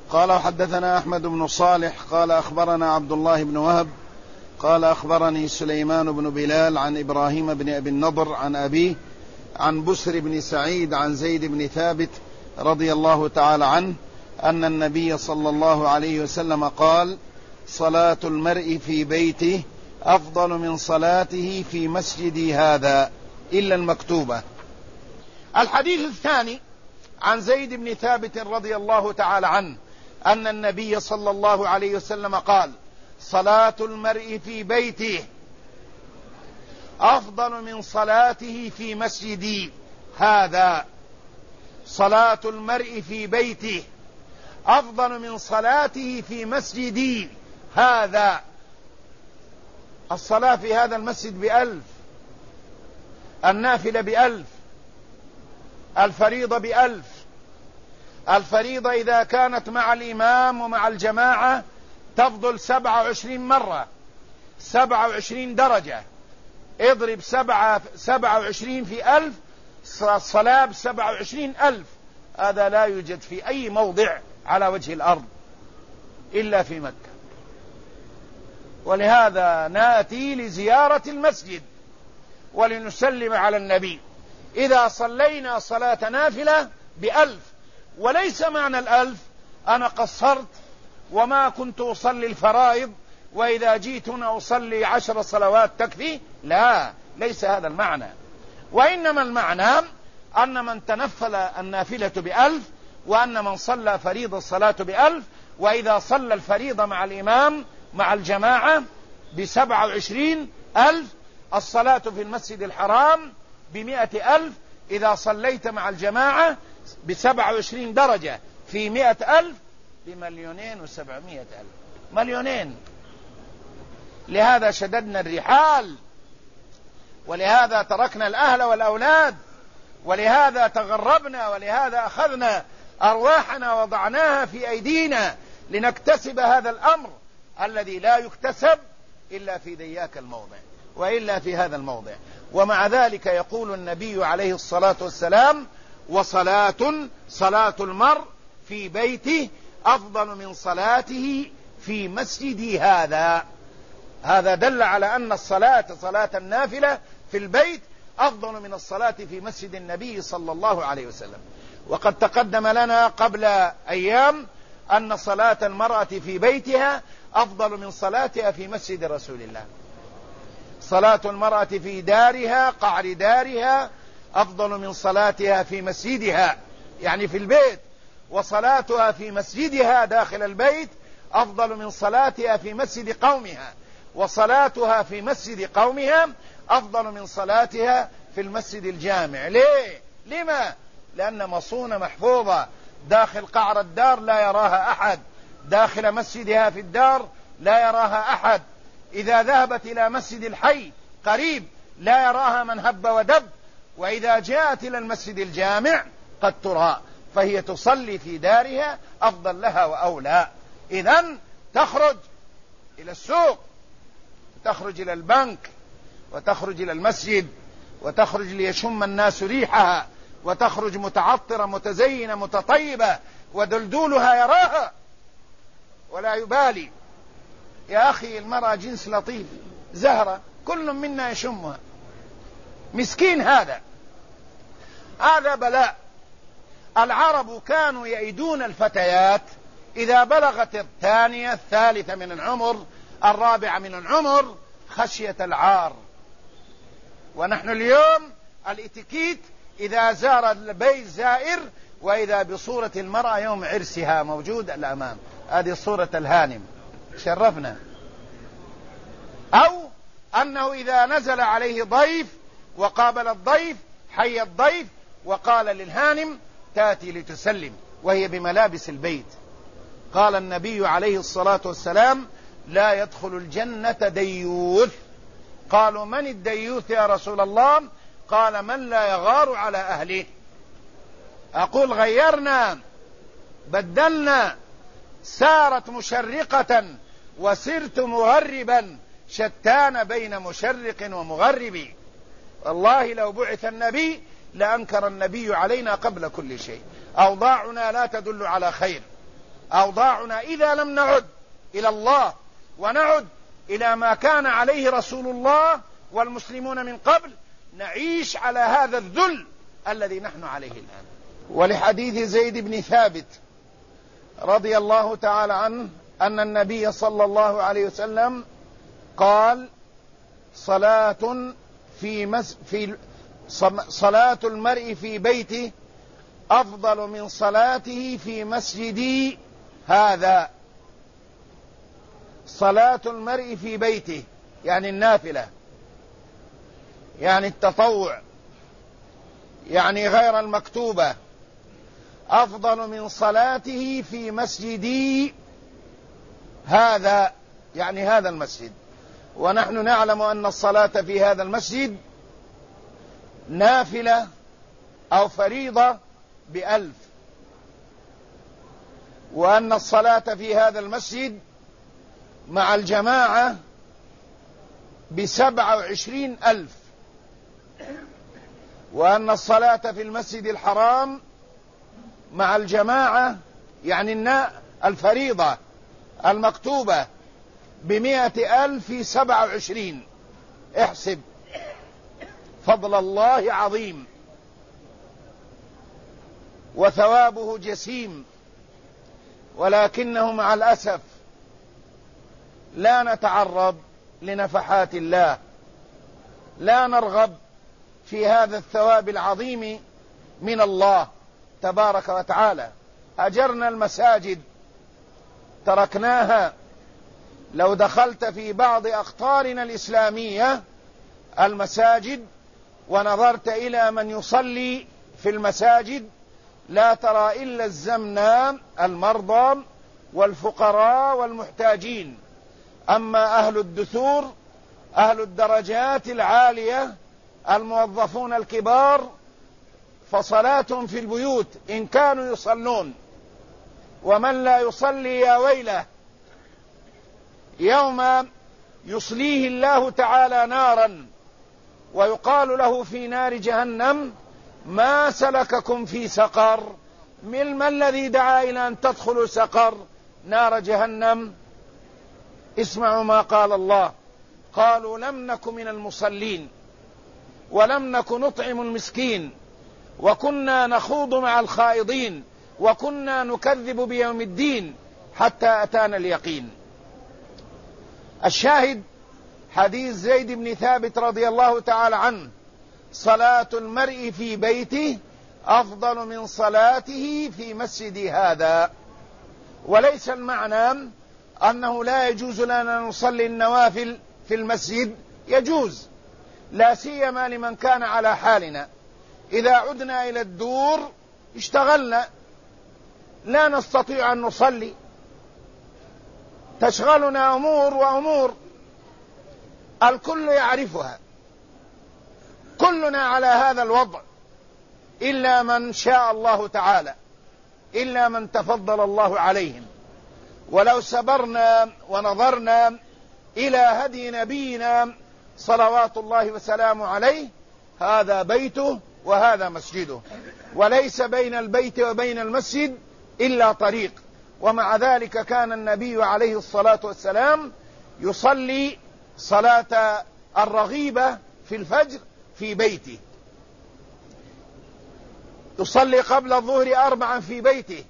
قال حدثنا أحمد بن صالح قال أخبرنا عبد الله بن وهب قال أخبرني سليمان بن بلال عن إبراهيم بن أبي النضر عن أبيه عن بسر بن سعيد عن زيد بن ثابت رضي الله تعالى عنه أن النبي صلى الله عليه وسلم قال: صلاة المرء في بيته أفضل من صلاته في مسجدي هذا إلا المكتوبة. الحديث الثاني عن زيد بن ثابت رضي الله تعالى عنه أن النبي صلى الله عليه وسلم قال: صلاة المرء في بيته أفضل من صلاته في مسجدي هذا. صلاة المرء في بيته أفضل من صلاته في مسجدي هذا. الصلاة في هذا المسجد ب1000، النافلة ب1000، الفريضة ب1000. الفريضة إذا كانت مع الإمام ومع الجماعة تفضل 27 مرة، 27 درجة. اضرب 27 في 1000، الصلاة ب27,000. هذا لا يوجد في أي موضع على وجه الأرض إلا في مكة. ولهذا نأتي لزيارة المسجد ولنسلم على النبي. إذا صلينا صلاة نافلة ب1000، وليس معنى 1000 أنا قصرت وما كنت أصلي الفرائض وإذا جيت هنا أصلي 10 صلوات تكفي، لا، ليس هذا المعنى. وإنما المعنى أن من تنفل النافلة ب1000، وأن من صلى فريضة الصلاة ب1000، وإذا صلى الفريضة مع الإمام مع الجماعة ب27,000. الصلاة في المسجد الحرام ب100,000. إذا صليت مع الجماعة ب27 درجة في 100,000 ب2,700,000. مليونين. لهذا شددنا الرحال، ولهذا تركنا الأهل والأولاد، ولهذا تغربنا، ولهذا أخذنا أرواحنا وضعناها في أيدينا لنكتسب هذا الأمر الذي لا يكتسب إلا في ذياك الموضع وإلا في هذا الموضع. ومع ذلك يقول النبي عليه الصلاة والسلام: صلاة المرء في بيته أفضل من صلاته في مسجدي هذا. هذا دل على أن صلاة النافلة في البيت أفضل من الصلاة في مسجد النبي صلى الله عليه وسلم. وقد تقدم لنا قبل أيام أن صلاة المرأة في بيتها أفضل من صلاتها في مسجد رسول الله. صلاة المرأة في دارها، قعر دارها، أفضل من صلاتها في مسجدها، يعني في البيت. وصلاتها في مسجدها داخل البيت أفضل من صلاتها في مسجد قومها. وصلاتها في مسجد قومها أفضل من صلاتها في المسجد الجامع. ليه؟ لما؟ لأن مصونة محفوظة داخل قعر الدار لا يراها أحد، داخل مسجدها في الدار لا يراها أحد. إذا ذهبت إلى مسجد الحي قريب لا يراها من هب ودب، وإذا جاءت إلى المسجد الجامع قد ترى، فهي تصلي في دارها أفضل لها وأولى. إذن تخرج إلى السوق، تخرج إلى البنك، وتخرج إلى المسجد، وتخرج ليشم الناس ريحها، وتخرج متعطرة متزينة متطيبة ودلدولها يراها ولا يبالي. يا أخي المرأة جنس لطيف، زهرة، كل منا يشمها. مسكين هذا بلاء. العرب كانوا يئدون الفتيات إذا بلغت الثانية الثالثة من العمر الرابعة من العمر خشية العار. ونحن اليوم الاتيكيت إذا زار البيت زائر وإذا بصورة المرأة يوم عرسها موجود الأمام، هذه صورة الهانم، شرفنا. أو أنه إذا نزل عليه ضيف وقابل الضيف حي الضيف وقال للهانم تأتي لتسلم وهي بملابس البيت. قال النبي عليه الصلاة والسلام: لا يدخل الجنة ديوث. قالوا: من الديوث يا رسول الله؟ قال: من لا يغار على أهله. أقول غيرنا، بدلنا، سارت مشرقة وسرت مغربا، شتان بين مشرق ومغرب. والله لو بعث النبي لأنكر النبي علينا قبل كل شيء. أوضاعنا لا تدل على خير، أوضاعنا إذا لم نعد إلى الله ونعد إلى ما كان عليه رسول الله والمسلمون من قبل، نعيش على هذا الذل الذي نحن عليه الآن. ولحديث زيد بن ثابت رضي الله تعالى عنه أن النبي صلى الله عليه وسلم قال: صلاة المرء في بيته أفضل من صلاته في مسجدي هذا. صلاة المرء في بيته يعني النافلة، يعني التطوع، يعني غير المكتوبة، أفضل من صلاته في مسجدي هذا، يعني هذا المسجد. ونحن نعلم أن الصلاة في هذا المسجد نافلة أو فريضة ب1000، وأن الصلاة في هذا المسجد مع الجماعة ب27,000، وأن الصلاة في المسجد الحرام مع الجماعة يعني الفريضة المكتوبة ب100,000 في 27. احسب، فضل الله عظيم وثوابه جسيم، ولكنه مع الأسف لا نتعرض لنفحات الله، لا نرغب في هذا الثواب العظيم من الله تبارك وتعالى. هجرنا المساجد، تركناها. لو دخلت في بعض أقطارنا الإسلامية المساجد ونظرت إلى من يصلي في المساجد لا ترى إلا الزمناء، المرضى والفقراء والمحتاجين. أما أهل الدثور، أهل الدرجات العالية، الموظفون الكبار، فصلاتهم في البيوت إن كانوا يصلون. ومن لا يصلي يا ويله، يوم يصليه الله تعالى نارا ويقال له في نار جهنم: ما سلككم في سقر؟ ما الذي دعا إلى أن تدخلوا سقر نار جهنم؟ اسمعوا ما قال الله: قالوا لم نك من المصلين ولم نك نطعم المسكين وكنا نخوض مع الخائضين وكنا نكذب بيوم الدين حتى أتانا اليقين. الشاهد حديث زيد بن ثابت رضي الله تعالى عنه: صلاة المرء في بيته أفضل من صلاته في مسجد هذا. وليس المعنى أنه لا يجوز لنا نصلي النوافل في المسجد، يجوز، لا سيما لمن كان على حالنا. إذا عدنا إلى الدور اشتغلنا، لا نستطيع أن نصلي، تشغلنا أمور وأمور الكل يعرفها، كلنا على هذا الوضع إلا من شاء الله تعالى، إلا من تفضل الله عليهم. ولو سبرنا ونظرنا إلى هدي نبينا صلوات الله وسلامه عليه، هذا بيته وهذا مسجده، وليس بين البيت وبين المسجد إلا طريق. ومع ذلك كان النبي عليه الصلاة والسلام يصلي صلاة الرغيبة في الفجر في بيته، يصلي قبل الظهر 4 في بيته،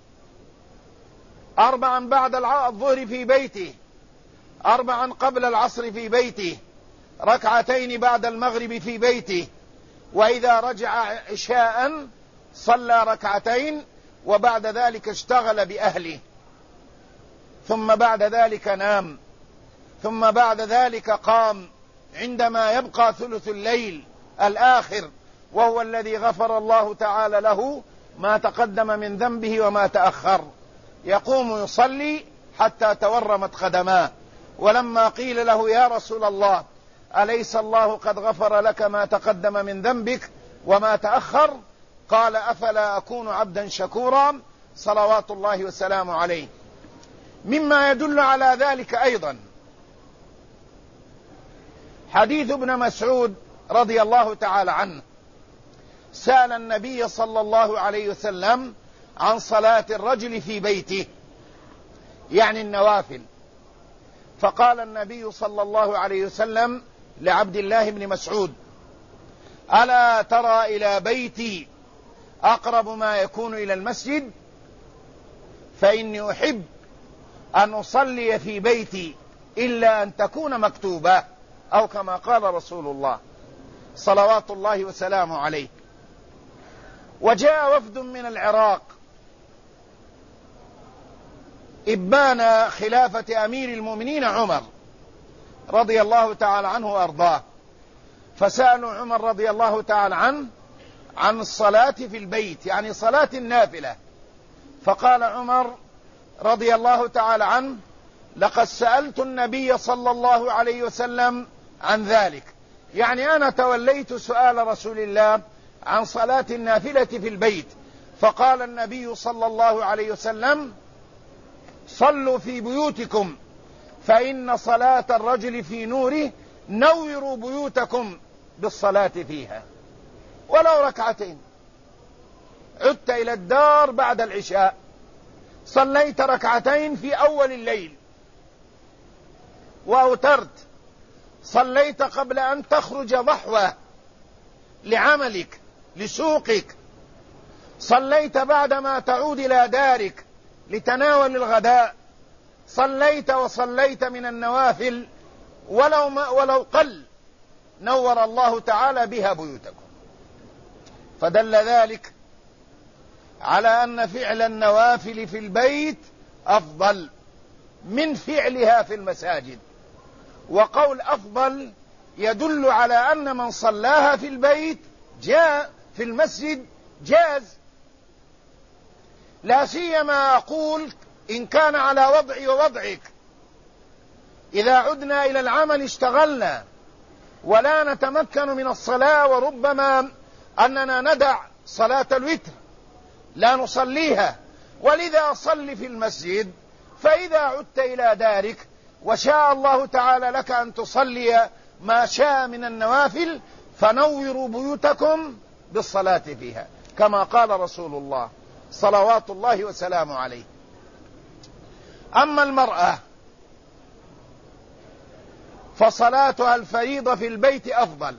4 بعد الظهر في بيته، 4 قبل العصر في بيته، 2 بعد المغرب في بيته، وإذا رجع عشاء صلى 2 وبعد ذلك اشتغل بأهله، ثم بعد ذلك نام، ثم بعد ذلك قام عندما يبقى ثلث الليل الآخر، وهو الذي غفر الله تعالى له ما تقدم من ذنبه وما تأخر، يقوم يصلي حتى تورمت قدماه. ولما قيل له: يا رسول الله، أليس الله قد غفر لك ما تقدم من ذنبك وما تأخر؟ قال: أفلا أكون عبدا شكورا، صلوات الله وسلامه عليه. مما يدل على ذلك أيضا حديث ابن مسعود رضي الله تعالى عنه، سأل النبي صلى الله عليه وسلم عن صلاة الرجل في بيته، يعني النوافل. فقال النبي صلى الله عليه وسلم لعبد الله بن مسعود: ألا ترى إلى بيتي أقرب ما يكون إلى المسجد؟ فإني أحب أن أصلي في بيتي إلا أن تكون مكتوبة، أو كما قال رسول الله صلوات الله وسلامه عليه. وجاء وفد من العراق إبان خلافة أمير المؤمنين عمر رضي الله تعالى عنه وأرضاه، فسألوا عمر رضي الله تعالى عنه عن الصلاة في البيت، يعني صلاة النافلة. فقال عمر رضي الله تعالى عنه: لقد سألت النبي صلى الله عليه وسلم عن ذلك، يعني أنا توليت سؤال رسول الله عن صلاة النافلة في البيت. فقال النبي صلى الله عليه وسلم: صلوا في بيوتكم فإن صلاة الرجل في نوره، نوروا بيوتكم بالصلاة فيها ولو ركعتين. عدت إلى الدار بعد العشاء، صليت ركعتين في أول الليل وأوترت، صليت قبل أن تخرج ضحوة لعملك لسوقك، صليت بعدما تعود إلى دارك لتناول الغداء، صليت وصليت من النوافل ولو قل، نور الله تعالى بها بيوتكم. فدل ذلك على أن فعل النوافل في البيت أفضل من فعلها في المساجد. وقول أفضل يدل على أن من صلاها في البيت جاء في المسجد جاز، لا سيما أقول إن كان على وضعي ووضعك. إذا عدنا إلى العمل اشتغلنا ولا نتمكن من الصلاة، وربما أننا ندع صلاة الوتر لا نصليها، ولذا صل في المسجد. فإذا عدت إلى دارك وشاء الله تعالى لك أن تصلي ما شاء من النوافل، فنوروا بيوتكم بالصلاة فيها، كما قال رسول الله صلوات الله وسلامه عليه. أما المرأة فصلاتها الفريضة في البيت أفضل،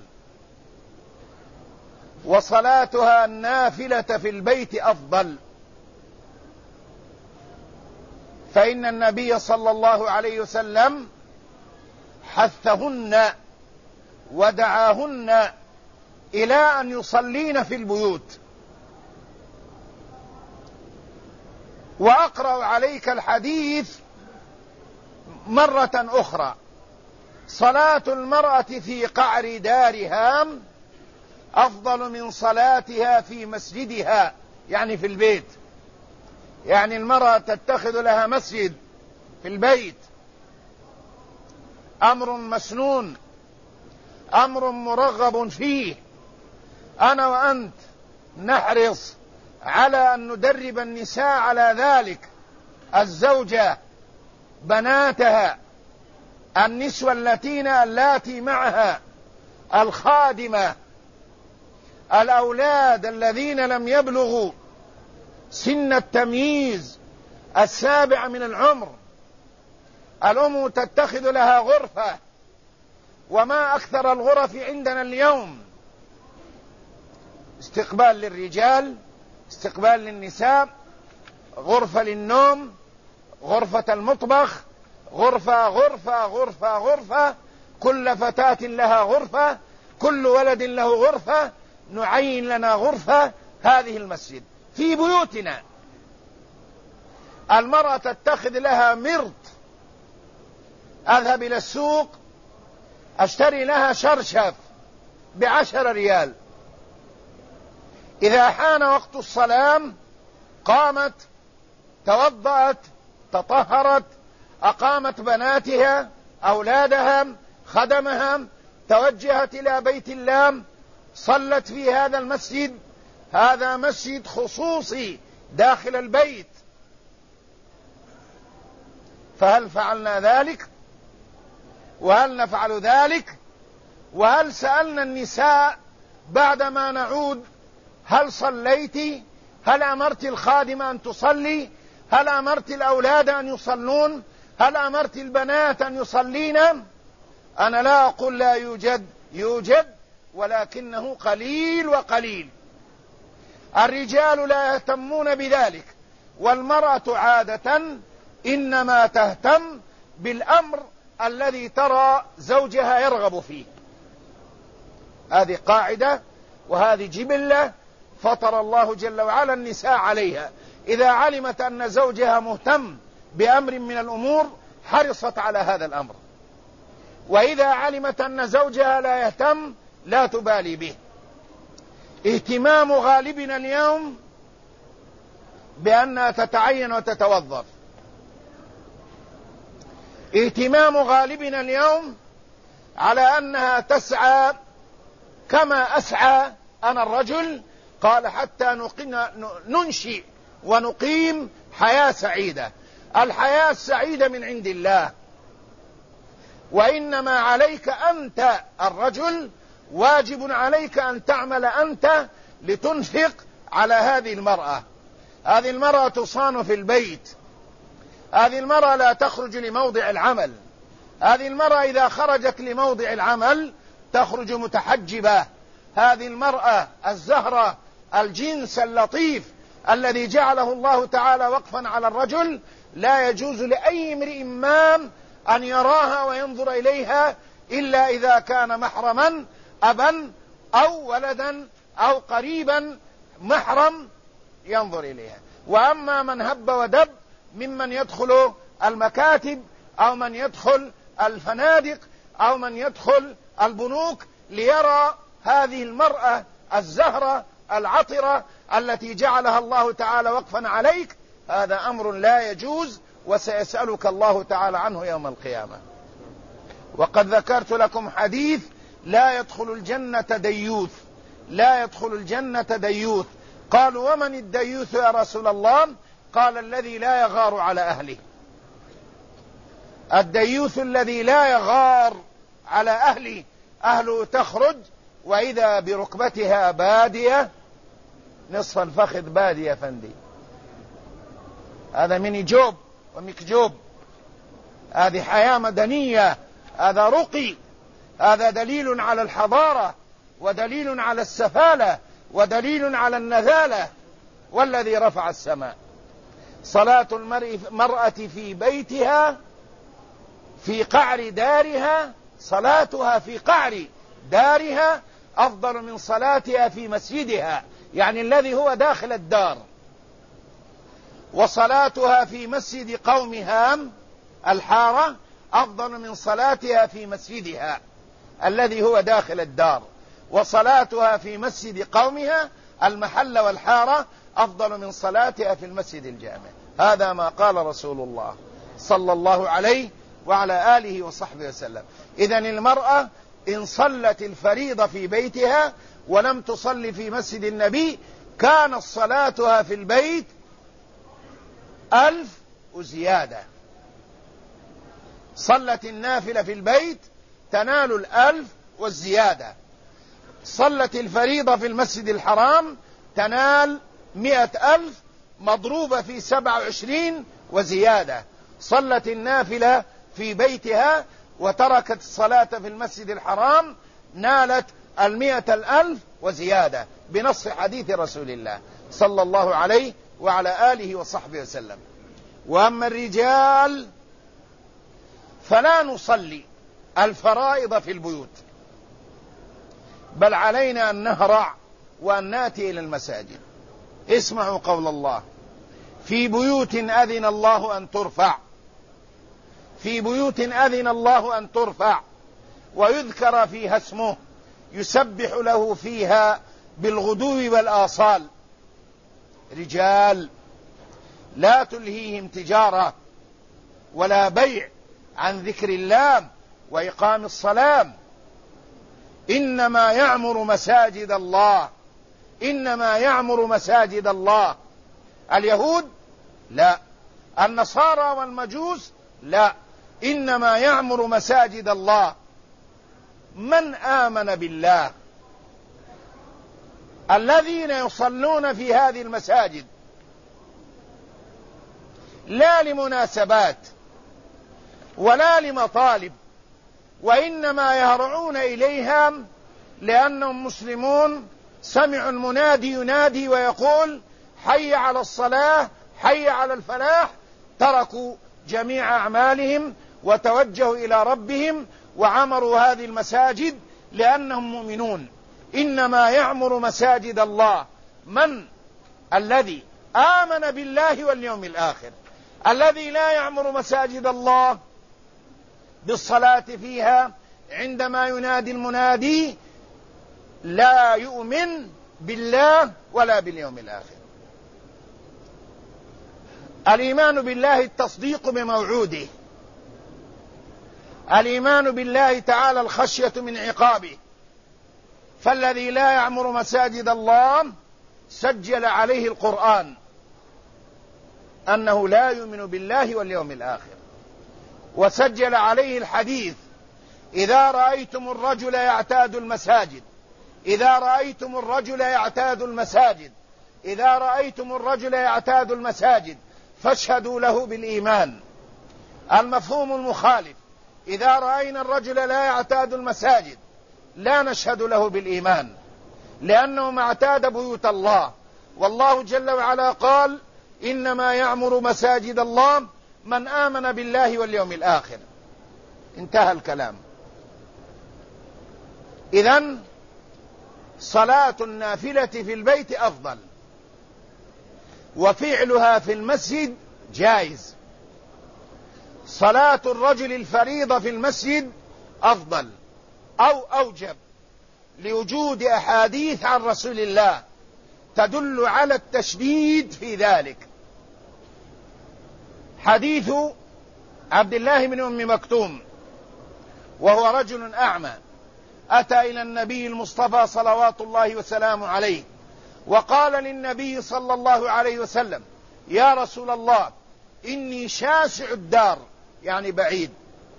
وصلاتها النافلة في البيت أفضل، فإن النبي صلى الله عليه وسلم حثهن ودعاهن إلى أن يصلين في البيوت. وأقرأ عليك الحديث مرة أخرى: صلاة المرأة في قعر دارها أفضل من صلاتها في مسجدها، يعني في البيت. يعني المرأة تتخذ لها مسجد في البيت، أمر مسنون، أمر مرغب فيه. أنا وأنت نحرص على أن ندرب النساء على ذلك، الزوجة، بناتها، النسوة اللاتي معها، الخادمة، الأولاد الذين لم يبلغوا سن التمييز 7 من العمر. الأم تتخذ لها غرفة، وما أكثر الغرف عندنا اليوم: استقبال للرجال، استقبال للنساء، غرفة للنوم، غرفة المطبخ، غرفة غرفة غرفة غرفة، كل فتاة لها غرفة، كل ولد له غرفة، نعين لنا غرفة. هذه المسجد في بيوتنا. المرأة تتخذ لها مرط، أذهب إلى السوق أشتري لها شرشف ب10 ريال، إذا حان وقت الصلاة قامت توضأت تطهرت، أقامت بناتها أولادها خدمها، توجهت إلى بيت الله، صلت في هذا المسجد. هذا مسجد خصوصي داخل البيت. فهل فعلنا ذلك؟ وهل نفعل ذلك؟ وهل سألنا النساء بعدما نعود: هل صليت؟ هل أمرت الخادمة أن تصلي؟ هل أمرت الأولاد أن يصلون؟ هل أمرت البنات أن يصلين؟ أنا لا أقول لا يوجد، يوجد، ولكنه قليل وقليل. الرجال لا يهتمون بذلك، والمرأة عادة إنما تهتم بالأمر الذي ترى زوجها يرغب فيه. هذه قاعدة وهذه جبلة فطر الله جل وعلا النساء عليها. إذا علمت أن زوجها مهتم بأمر من الأمور حرصت على هذا الأمر، وإذا علمت أن زوجها لا يهتم لا تبالي به. اهتمام غالبنا اليوم بأنها تتعين وتتوظف، اهتمام غالبنا اليوم على أنها تسعى كما أسعى أنا الرجل، قال حتى ننشئ ونقيم حياة سعيدة. الحياة السعيدة من عند الله، وإنما عليك أنت الرجل، واجب عليك أن تعمل أنت لتنفق على هذه المرأة. هذه المرأة تصان في البيت، هذه المرأة لا تخرج لموضع العمل، هذه المرأة إذا خرجت لموضع العمل تخرج متحجبة. هذه المرأة الزهرة الجنس اللطيف الذي جعله الله تعالى وقفا على الرجل، لا يجوز لأي امرئ مام أن يراها وينظر إليها إلا إذا كان محرما، أبا أو ولدا أو قريبا محرم ينظر إليها. وأما من هب ودب ممن يدخل المكاتب أو من يدخل الفنادق أو من يدخل البنوك ليرى هذه المرأة الزهرة العطرة التي جعلها الله تعالى وقفا عليك، هذا أمر لا يجوز، وسيسألك الله تعالى عنه يوم القيامة. وقد ذكرت لكم حديث: لا يدخل الجنة ديوث، لا يدخل الجنة ديوث. قالوا: ومن الديوث يا رسول الله؟ قال: الذي لا يغار على أهله. الديوث الذي لا يغار على أهله، أهله تخرج وإذا بركبتها بادية، نصف الفخذ بادية فندي، هذا مني جوب ومكجوب، هذه حياة مدنية، هذا رقي، هذا دليل على الحضارة ودليل على السفالة ودليل على النذالة. والذي رفع السماء. صلاة المرأة في بيتها في قعر دارها، صلاتها في قعر دارها أفضل من صلاتها في مسجدها، يعني الذي هو داخل الدار. وصلاتها في مسجد قومها الحارة أفضل من صلاتها في مسجدها الذي هو داخل الدار. وصلاتها في مسجد قومها المحل والحارة أفضل من صلاتها في المسجد الجامع. هذا ما قال رسول الله صلى الله عليه وعلى آله وصحبه وسلم. إذن المرأة إن صلت الفريضة في بيتها ولم تصلي في مسجد النبي كانت صلاتها في البيت 1000 وزيادة. صلت النافلة في البيت تنال 1000 والزيادة. صلت الفريضة في المسجد الحرام تنال 100,000 مضروبة في 27 وزيادة. صلت النافلة في بيتها وتركت الصلاة في المسجد الحرام نالت 100,000 وزيادة بنص حديث رسول الله صلى الله عليه وعلى آله وصحبه وسلم. وأما الرجال فلا نصلي الفرائض في البيوت، بل علينا أن نهرع وأن نأتي إلى المساجد. اسمعوا قول الله: في بيوت أذن الله أن ترفع، في بيوت أذن الله أن ترفع ويذكر فيها اسمه يسبح له فيها بالغدو والآصال. رجال لا تلهيهم تجارة ولا بيع عن ذكر الله وإقام الصلاة. إنما يعمر مساجد الله، إنما يعمر مساجد الله. اليهود لا، النصارى والمجوس لا، إنما يعمر مساجد الله من آمن بالله. الذين يصلون في هذه المساجد لا لمناسبات ولا لمطالب، وإنما يهرعون إليها لأنهم مسلمون سمعوا المنادي ينادي ويقول حي على الصلاة حي على الفلاح، تركوا جميع أعمالهم وتوجهوا إلى ربهم وعمروا هذه المساجد لأنهم مؤمنون. إنما يعمر مساجد الله من الذي آمن بالله واليوم الآخر. الذي لا يعمر مساجد الله بالصلاة فيها عندما ينادي المنادي لا يؤمن بالله ولا باليوم الآخر. الإيمان بالله التصديق بموعوده، الإيمان بالله تعالى الخشية من عقابه. فالذي لا يعمر مساجد الله سجل عليه القرآن أنه لا يؤمن بالله واليوم الآخر، وسجل عليه الحديث إذا رأيتم الرجل يعتاد المساجد، إذا رأيتم الرجل يعتاد المساجد، إذا رأيتم الرجل يعتاد المساجد فاشهدوا له بالإيمان. المفهوم المخالف: إذا رأينا الرجل لا يعتاد المساجد لا نشهد له بالإيمان، لأنه ما اعتاد بيوت الله، والله جل وعلا قال إنما يعمر مساجد الله من آمن بالله واليوم الآخر. انتهى الكلام. إذن صلاة النافلة في البيت أفضل، وفعلها في المسجد جائز. صلاة الرجل الفريضة في المسجد أفضل أو أوجب لوجود أحاديث عن رسول الله تدل على التشديد في ذلك. حديث عبد الله بن أم مكتوم وهو رجل أعمى أتى إلى النبي المصطفى صلوات الله وسلامه عليه وقال للنبي صلى الله عليه وسلم: يا رسول الله إني شاسع الدار، يعني بعيد،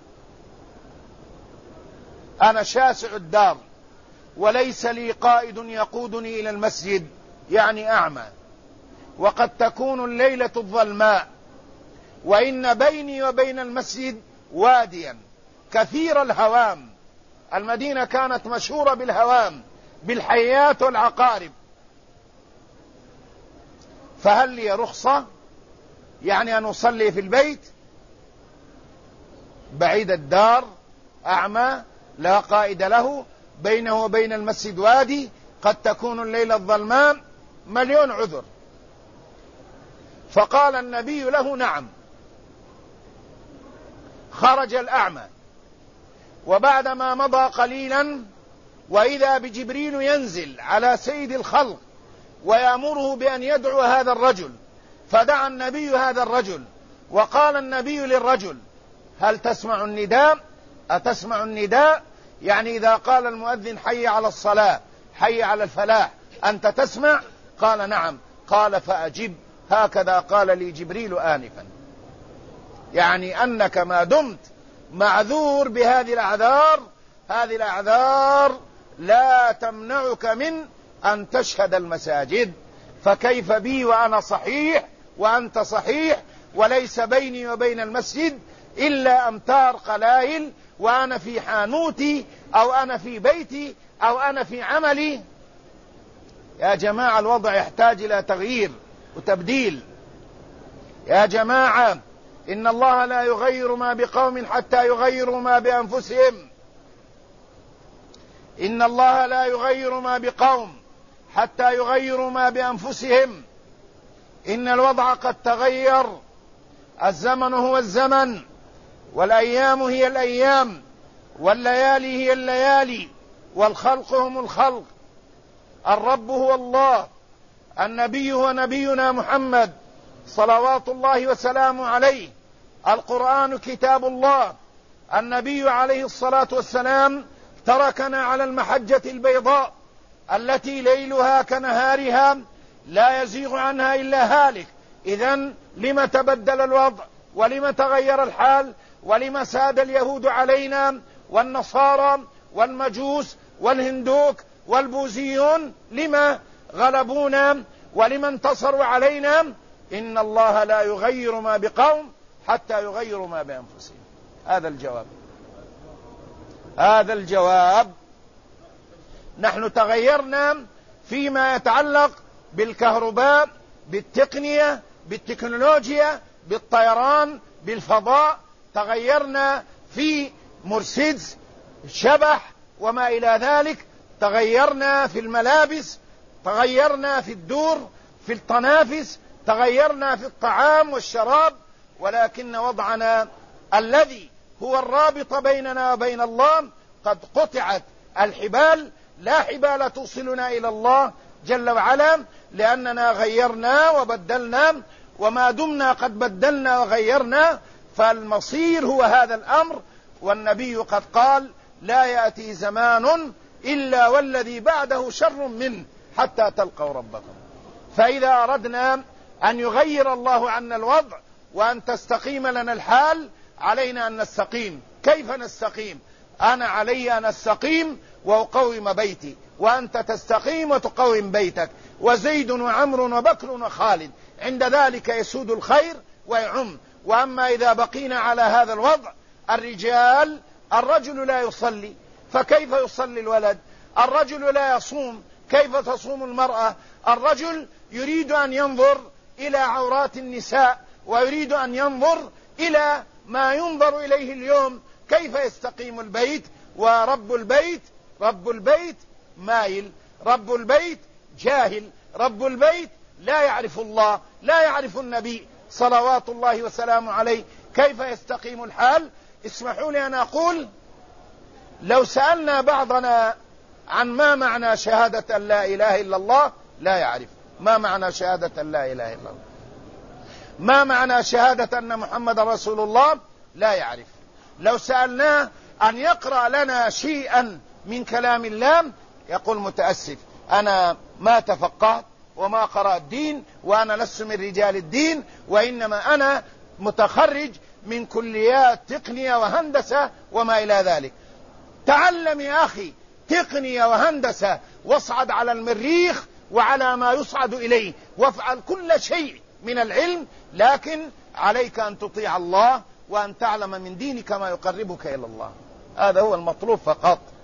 أنا شاسع الدار وليس لي قائد يقودني إلى المسجد، يعني أعمى، وقد تكون الليلة الظلماء، وإن بيني وبين المسجد واديا كثير الهوام، المدينة كانت مشهورة بالهوام بالحيات والعقارب، فهل لي رخصة يعني أن أصلي في البيت؟ بعيد الدار، أعمى، لا قائد له، بينه وبين المسجد وادي، قد تكون الليلة الظلماء، مليون عذر. فقال النبي له: نعم. خرج الأعمى، وبعدما مضى قليلا وإذا بجبريل ينزل على سيد الخلق ويأمره بأن يدعو هذا الرجل، فدعا النبي هذا الرجل، وقال النبي للرجل: هل تسمع النداء؟ أتسمع النداء؟ يعني إذا قال المؤذن حي على الصلاة حي على الفلاح أنت تسمع؟ قال: نعم. قال: فأجب، هكذا قال لي جبريل آنفا. يعني أنك ما دمت معذور بهذه الأعذار، هذه الأعذار لا تمنعك من أن تشهد المساجد. فكيف بي وأنا صحيح وأنت صحيح وليس بيني وبين المسجد إلا أمتار قلائل، وأنا في حانوتي أو أنا في بيتي أو أنا في عملي؟ يا جماعة الوضع يحتاج إلى تغيير وتبديل. يا جماعة إن الله لا يغير ما بقوم حتى يغيروا ما بأنفسهم. إن الله لا يغير ما بقوم حتى يغيروا ما بأنفسهم. إن الوضع قد تغير، الزمن هو الزمن، والأيام هي الأيام، والليالي هي الليالي، والخلق هم الخلق. الرب هو الله، النبي هو نبينا محمد صلوات الله وسلامه عليه، القرآن كتاب الله، النبي عليه الصلاة والسلام تركنا على المحجة البيضاء التي ليلها كنهارها لا يزيغ عنها إلا هالك. إذن لم تبدل الوضع ولم تغير الحال ولم ساد اليهود علينا والنصارى والمجوس والهندوك والبوذيون؟ لما غلبونا ولم انتصروا علينا؟ إن الله لا يغير ما بقوم حتى يغيروا ما بأنفسهم. هذا الجواب. نحن تغيرنا فيما يتعلق بالكهرباء، بالتقنية، بالتكنولوجيا، بالطيران، بالفضاء، تغيرنا في مرسيدس، شبح وما إلى ذلك، تغيرنا في الملابس، تغيرنا في الدور، في التنافس، تغيرنا في الطعام والشراب، ولكن وضعنا الذي هو الرابط بيننا وبين الله قد قطعت الحبال، لا حبال توصلنا إلى الله جل وعلا، لأننا غيرنا وبدلنا، وما دمنا قد بدلنا وغيرنا فالمصير هو هذا الأمر. والنبي قد قال: لا يأتي زمان إلا والذي بعده شر منه حتى تلقوا ربكم. فإذا أردنا أن يغير الله عنا الوضع وأن تستقيم لنا الحال علينا أن نستقيم. كيف نستقيم؟ أنا علي أن أستقيم وأقوم بيتي، وأنت تستقيم وتقوم بيتك، وزيد وعمر وبكر وخالد، عند ذلك يسود الخير ويعم. وأما إذا بقينا على هذا الوضع، الرجل لا يصلي، فكيف يصلي الولد؟ الرجل لا يصوم، كيف تصوم المرأة؟ الرجل يريد أن ينظر إلى عورات النساء، ويريد أن ينظر إلى ما ينظر إليه اليوم، كيف يستقيم البيت؟ ورب البيت مايل، رب البيت جاهل، رب البيت لا يعرف الله، لا يعرف النبي صلوات الله وسلامه عليه. كيف يستقيم الحال؟ اسمحوا لي أن أقول: لو سألنا بعضنا عن ما معنى شهادة أن لا إله إلا الله لا يعرف. ما معنى شهادة أن لا إله إلا الله؟ ما معنى شهادة أن محمد رسول الله؟ لا يعرف. لو سألناه أن يقرأ لنا شيئا من كلام الله يقول: متأسف، أنا ما تفقهت وما قرأت الدين، وأنا لست من رجال الدين، وإنما أنا متخرج من كليات تقنية وهندسة وما إلى ذلك. تعلم يا أخي تقنية وهندسة، واصعد على المريخ وعلى ما يصعد إليه، وافعل كل شيء من العلم، لكن عليك أن تطيع الله وأن تعلم من دينك ما يقربك إلى الله. هذا هو المطلوب فقط.